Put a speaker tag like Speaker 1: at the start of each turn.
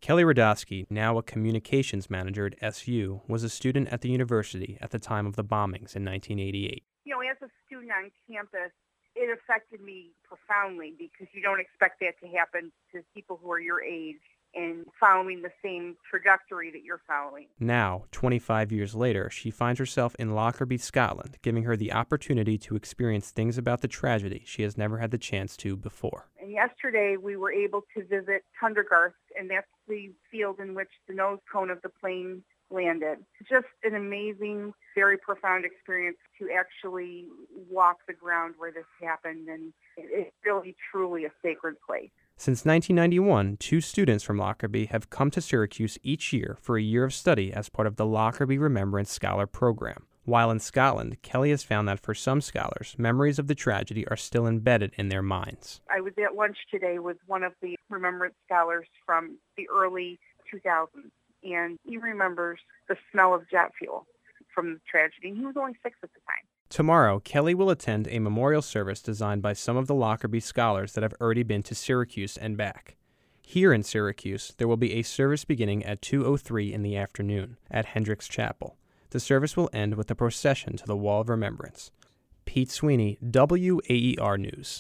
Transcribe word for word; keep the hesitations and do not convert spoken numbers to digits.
Speaker 1: Kelly Radosky, now a communications manager at S U, was a student at the university at the time of the bombings in nineteen eighty-eight.
Speaker 2: You know, as a student on campus, it affected me profoundly because you don't expect that to happen to people who are your age and following the same trajectory that you're following.
Speaker 1: Now, twenty-five years later, she finds herself in Lockerbie, Scotland, giving her the opportunity to experience things about the tragedy she has never had the chance to before.
Speaker 2: And yesterday we were able to visit Tundergarth, and that's the field in which the nose cone of the plane landed. Just an amazing, very profound experience to actually walk the ground where this happened, and it's really, truly a sacred place.
Speaker 1: Since nineteen ninety-one, two students from Lockerbie have come to Syracuse each year for a year of study as part of the Lockerbie Remembrance Scholar Program. While in Scotland, Kelly has found that for some scholars, memories of the tragedy are still embedded in their minds.
Speaker 2: I was at lunch today with one of the Remembrance Scholars from the early two thousands, and he remembers the smell of jet fuel from the tragedy. He was only six at the time.
Speaker 1: Tomorrow, Kelly will attend a memorial service designed by some of the Lockerbie scholars that have already been to Syracuse and back. Here in Syracuse, there will be a service beginning at two oh three in the afternoon at Hendricks Chapel. The service will end with a procession to the Wall of Remembrance. Pete Sweeney, W A E R News.